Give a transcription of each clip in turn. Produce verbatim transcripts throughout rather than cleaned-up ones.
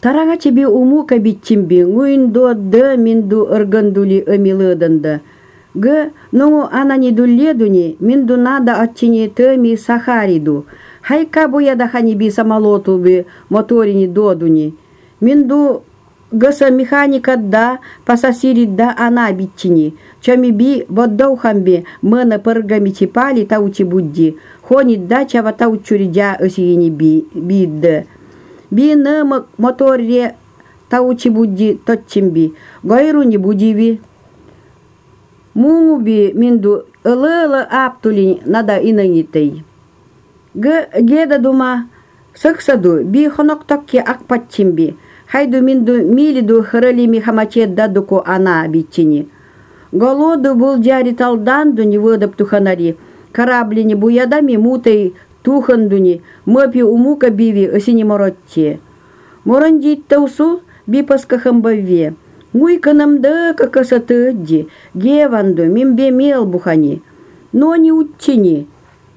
Тарага тебе уму кабитчимби, ngуиндо да минду ыргандули эмилыдында. Г, ну ана не дуледуни, минду надо отчини теми сахариду. Хайка буяда ханиби самолоту би моторини додуни. Минду гаса механика да пассасири да ана битчини. Чами би боддаухамби мына пыргами чипали таучи будди. Хони да чава таучуридя осиини би бидde. Би нымык моторре таучи будди тотчимби. Гайруни будиви. Муңуби минду ылы-ылы аптули нада инаңитей. Г геда дума сықсаду би хоноктокке акпатчимби. Хайду минду милиду хырылими хамачедда дуку ана битчини. Голоду был джари талдандуни выдап туханари. Кораблини буядами мутай тухандуни. Мопи умука биви осини моротте. Моранджит таусу би паскахамбаве. Муйканамда какасатыдди. Геванду мимбе мел бухани. Но не учини.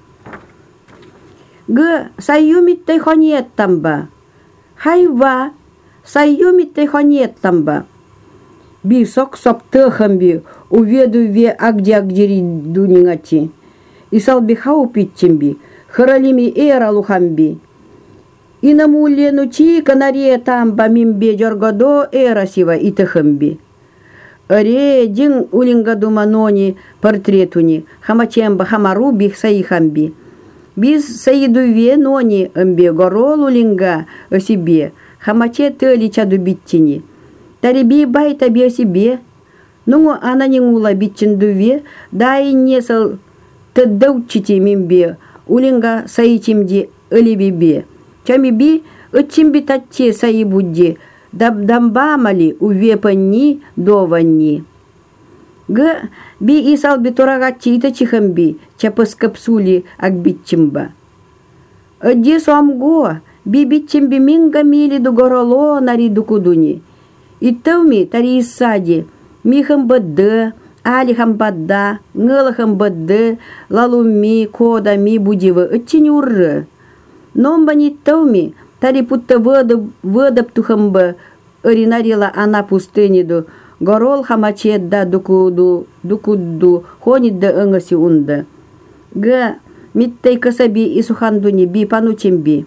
Г сайюмиттай хонеттамба. Хайва сайюмиттай хонеттамба. Би сок соп тыхамби уведу ве агди-агдири дунингати. Исал би хаупитчимби, хыралими эра лухамби. Инамулену чи канаре тамба мимбе джоргодо эра сива итыхамби. Аре дин улингаду манони портретуни, хамачемба хамару бих саихамби. Biz sayıdüve noni ömbe gorol ulinga ösibe, hamache teli çadu bittini. Taribi bay tabi ösibe, nungu ananin ula bittin düve, dahi nesal tadavçiti mimbe, ulinga sayıçimdi ölibibe. Çami bi öçimbi tatçe sayı buddi, dabdambamali uve panni dovanni. Г би исал биторагачи ita чихамби, чапас капсули ак битчимба. Оди сомго, би битчимби минга мили ду гороло нари дукудуни. Итавми тари исади, михам бадда, али хамбадда, ngыла хамбадда, лалуми, кода ми будива, отчини урры. Номба ни тавми, тари путта выдап тухамба, оринарила ана пустыниду, горол хамачедда дукуду дукудду хонидда ыңыси унда. Г миттай касаби исухандуни би панучимби.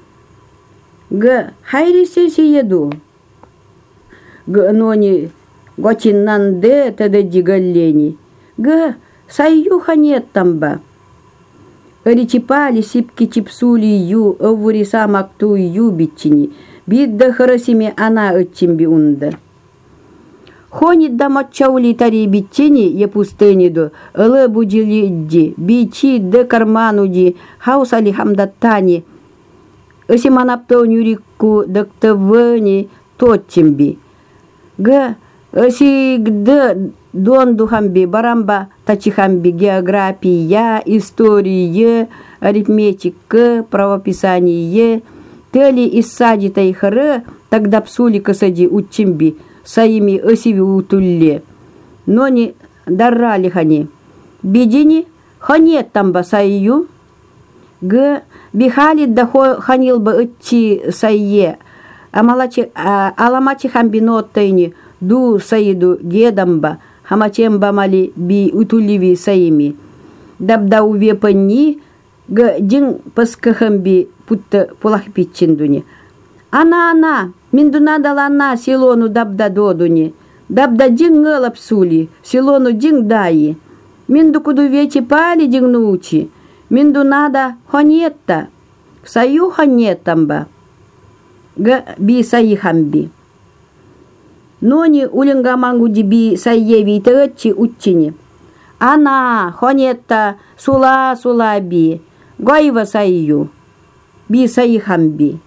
Г хайрисе сиеду. Г нони гочиннанде тадеди галлени. Г сайю ханеттамба. Ричипали сипки чипсули ю овури самакту ю бичини. Бидда харасими ана отчимби унда. Хонит да мочаули тари битчини е пустыниду, ылы будилидди, бичи де кармануди, хаусали хамдаттани, осиманаптау нюрикку дактавани тотчимби. Г осигды дондухамби, барамба тачихамби, география, история, арифметика, правописание, тели иссади тайхары, тогда псули касади учимби, саими осиви утулле. Но не даррали хани. Бидини ханет тамба сайю. Г бихали да ханил ба отчи сайе. Амалачи аламачи хамбиноттайни ду саиду гедамба. Хамачемба мали би утулливи саими. Дабда увепанни г дин паскахамби путта пулахпитчиндуни. Ана-ана, миндуна далана силону дабда додуни, дабда дин ngылап сули, силону дин даи. Минду куду вечи пали дин нучи, минду нада хонетта, саю хонеттамба. Г би саи хамби. Нони улинга мангуди би сае витачи учини. Ана хонетта сула сула би, гойва саю, би саи хамби.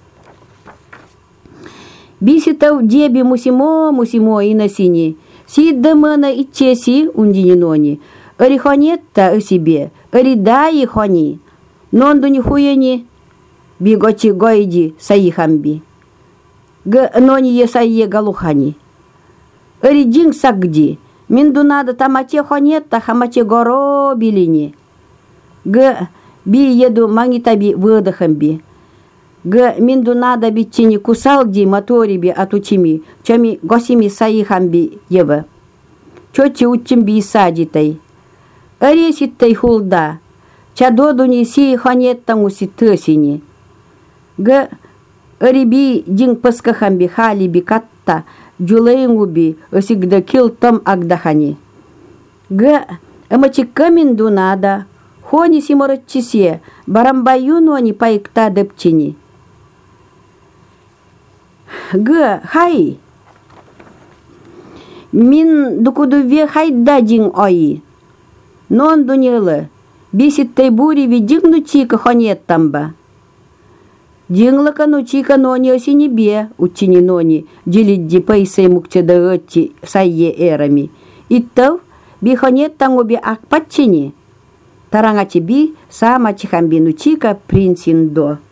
Биситав деби мусимо, мусимо и на сини. Сидда мына итчеси ундини нони. Ари хонетта о себе, ари даи хони. Нонду ни хуяни, бигочи гойди саи хамби. Г нони е саие галухани. Ари джин сагди, минду надо тамаче хонетта хамаче горо билини. Г би еду мангитаби выдохамби. Г минду нада бичини кусалди моториби атучими, чами госими саихамби ева. Чочи учимби исадитай. Ареситтай хулда, чадодуни си ханеттангуси тысини. Г ариби дин паскахамби халиби катта, джулейнгуби осигда килтам агдахани. Г амачикка минду нада, хони симорочисе, барамбаюну они пайкта депчини. Г хай. Мин дукудуве хайда дин ои. Нон дунелы, биситтай бури видигну чика хонеттамба. Динлака ну чика нони осинибе, учини нони, дилидди пайсай мукчада отчи сайе эрами. Иттав, би хонеттангу би акпатчини. Тарангачи би сама чихамби ну чика принциндо.